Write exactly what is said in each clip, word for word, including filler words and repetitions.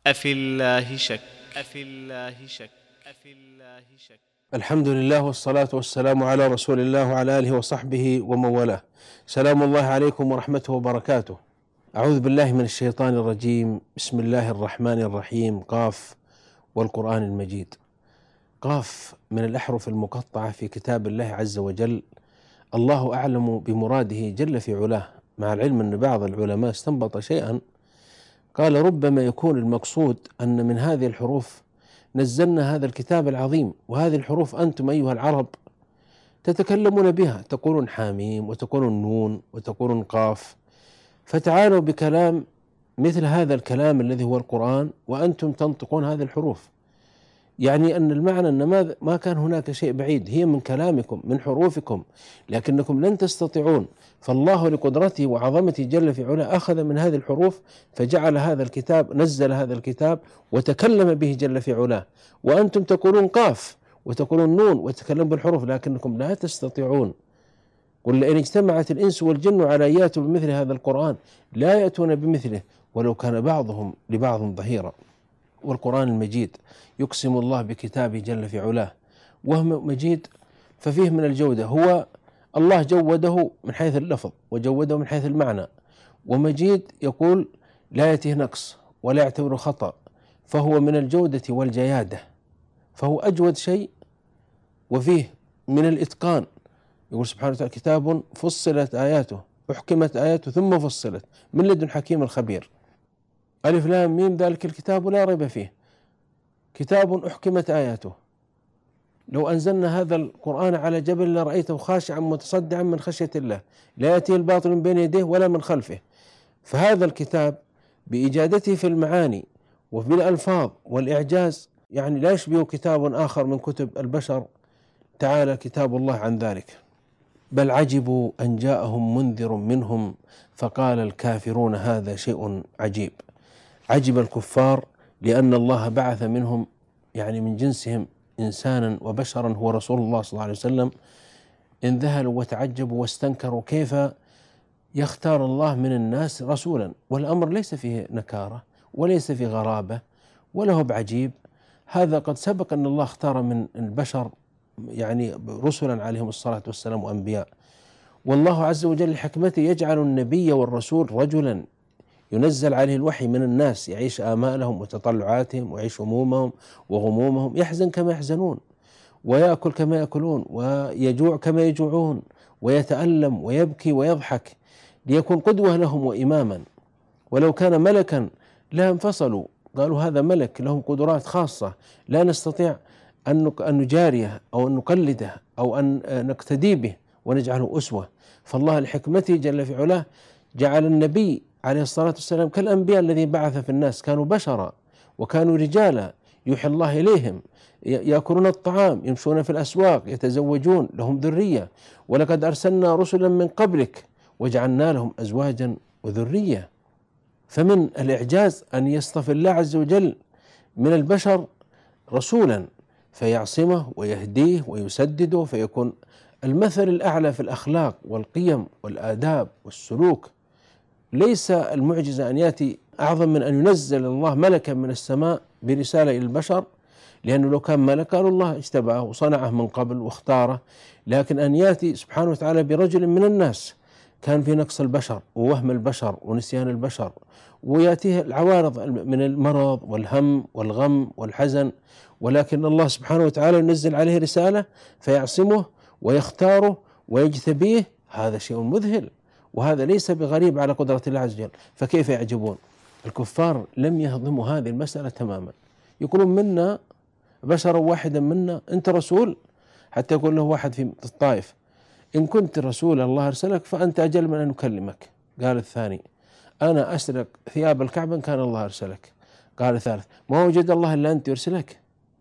أفي الله شك أفي الله شك أفي الله شك. الحمد لله والصلاة والسلام على رسول الله وعلى آله وصحبه ومن والاه. سلام الله عليكم ورحمته وبركاته. أعوذ بالله من الشيطان الرجيم. بسم الله الرحمن الرحيم. قاف والقرآن المجيد. قاف من الأحرف المقطعة في كتاب الله عز وجل، الله أعلم بمراده جل في علاه، مع العلم أن بعض العلماء استنبط شيئا، قال ربما يكون المقصود أن من هذه الحروف نزلنا هذا الكتاب العظيم، وهذه الحروف أنتم أيها العرب تتكلمون بها، تقولون حاميم وتقولون نون وتقولون قاف، فتعالوا بكلام مثل هذا الكلام الذي هو القرآن وأنتم تنطقون هذه الحروف. يعني أن المعنى أن ما ما كان هناك شيء بعيد، هي من كلامكم من حروفكم، لكنكم لن تستطيعون، فالله لقدرته وعظمته جل في علاه أخذ من هذه الحروف فجعل هذا الكتاب، نزل هذا الكتاب وتكلم به جل في علاه، وأنتم تقولون قاف وتقولون نون وتكلمون بالحروف لكنكم لا تستطيعون. قل لئن اجتمعت الإنس والجن على أن يأتوا بمثل هذا القرآن لا يأتون بمثله ولو كان بعضهم لبعض ظهيرا. والقرآن المجيد يقسم الله بكتابه جل في علاه، وهو مجيد ففيه من الجودة، هو الله جوده من حيث اللفظ وجوده من حيث المعنى، ومجيد يقول لا يأتيه نقص ولا يعتبر خطأ، فهو من الجودة والجيادة، فهو أجود شيء، وفيه من الإتقان. يقول سبحانه وتعالى كتاب فصلت آياته أحكمت آياته ثم فصلت من لدن حكيم خبير. ألف لام ميم ذلك الكتاب لا ريب فيه، كتاب أحكمت آياته. لو أنزلنا هذا القرآن على جبل لرأيته خاشعا متصدعا من خشية الله، لا يأتيه الباطل من بين يديه ولا من خلفه. فهذا الكتاب بإجادته في المعاني وفي الألفاظ والإعجاز يعني لا يشبه كتاب آخر من كتب البشر، تعالى كتاب الله عن ذلك. بل عجبوا أن جاءهم منذر منهم فقال الكافرون هذا شيء عجيب. عجب الكفار لأن الله بعث منهم يعني من جنسهم إنسانا وبشرا هو رسول الله صلى الله عليه وسلم، انذهلوا وتعجبوا واستنكروا كيف يختار الله من الناس رسولا، والأمر ليس فيه نكارة وليس فيه غرابة ولا هو بعجيب، هذا قد سبق أن الله اختار من البشر يعني رسلا عليهم الصلاة والسلام وأنبياء. والله عز وجل لحكمته يجعل النبي والرسول رجلا ينزل عليه الوحي من الناس، يعيش آمالهم وتطلعاتهم ويعيش همومهم وغمومهم، يحزن كما يحزنون ويأكل كما يأكلون ويجوع كما يجوعون ويتألم ويبكي ويضحك، ليكون قدوة لهم وإماما. ولو كان ملكا لا انفصلوا، قالوا هذا ملك لهم قدرات خاصة لا نستطيع أن نجاريه أو أن نقلده أو أن نقتدي به ونجعله أسوة. فالله لحكمته جل في علاه جعل النبي عليه الصلاة والسلام كالأنبياء الذين بعث في الناس، كانوا بشرا وكانوا رجالا يوحي الله إليهم، يأكلون الطعام يمشون في الأسواق يتزوجون لهم ذرية، ولقد أرسلنا رسلا من قبلك وجعلنا لهم أزواجا وذرية. فمن الإعجاز أن يصطفي الله عز وجل من البشر رسولا فيعصمه ويهديه ويسدده، فيكون المثل الأعلى في الأخلاق والقيم والآداب والسلوك. ليس المعجزة أن يأتي أعظم من أن ينزل الله ملكا من السماء برسالة إلى البشر، لأنه لو كان ملك قالوا الله اجتباه وصنعه من قبل واختاره، لكن أن يأتي سبحانه وتعالى برجل من الناس كان في نقص البشر ووهم البشر ونسيان البشر، ويأتيه العوارض من المرض والهم والغم والحزن، ولكن الله سبحانه وتعالى ينزل عليه رسالة فيعصمه ويختاره ويجتبيه. هذا شيء مذهل، وهذا ليس بغريب على قدرة الله عز وجل. فكيف يعجبون؟ الكفار لم يهضموا هذه المسألة تماما، يقولون منا بشرا واحدا منا أنت رسول، حتى يقول له واحد في الطائف إن كنت رسول الله أرسلك فأنت أجل من أن نكلمك. قال الثاني أنا أسرق ثياب الكعبة إن كان الله أرسلك. قال الثالث ما وجد الله إلا أنت يرسلك.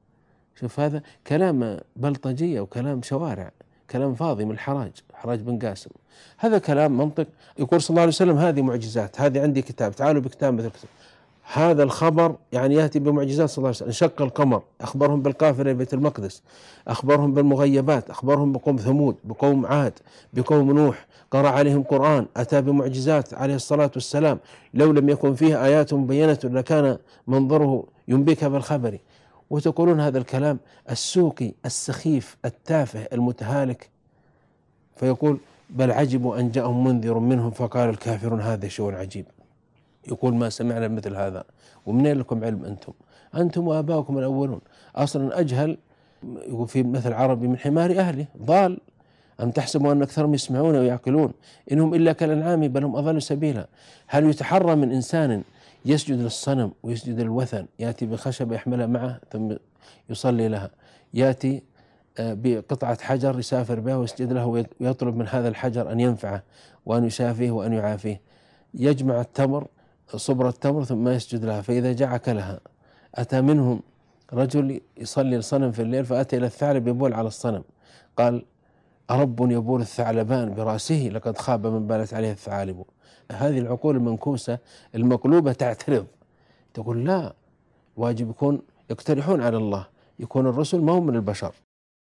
شوف هذا كلام بلطجية وكلام شوارع، كلام فاضي من الحراج، حراج بن قاسم، هذا كلام منطق. يقول صلى الله عليه وسلم هذه معجزات، هذه عندي كتاب، تعالوا بكتاب مثل كتاب. هذا الخبر يعني يأتي بمعجزات صلى الله عليه وسلم. انشق القمر، أخبرهم بالقافلة بيت المقدس، أخبرهم بالمغيبات، أخبرهم بقوم ثمود، بقوم عاد، بقوم نوح، قرأ عليهم قرآن، أتى بمعجزات عليه الصلاة والسلام لو لم يكن فيه آيات مبينة لكان منظره ينبيك بالخبر. وتقولون هذا الكلام السوقي السخيف التافه المتهالك، فيقول بل عجبوا أن جاءهم منذر منهم فقال الكافرون هذا شيء عجيب. يقول ما سمعنا مثل هذا، ومنين لكم علم أنتم أنتم وآباؤكم الأولون. أصلا أجهل، يقول في مثل عربي من حمار أهله ضال، أم تحسبوا أن أكثرهم يسمعون ويعقلون إنهم إلا كالأنعام بل هم أضل سبيلا. هل يتحرى من إنسان يسجد للصنم ويسجد للوثن، يأتي بخشبة يحملها معه ثم يصلي لها، يأتي بقطعة حجر يسافر بها ويسجد له ويطلب من هذا الحجر أن ينفعه وأن يشافيه وأن يعافيه، يجمع التمر صبر التمر ثم يسجد لها فإذا جاع أكلها. أتى منهم رجل يصلي الصنم في الليل فأتى إلى الثعلب يبول على الصنم، قال أرب يبول الثعلبان برأسه لقد خاب من بالت عليه الثعالب. هذه العقول المنكوسة المقلوبة تعترض، تقول لا، واجب يكون يقترحون على الله، يكون الرسل ما هم من البشر،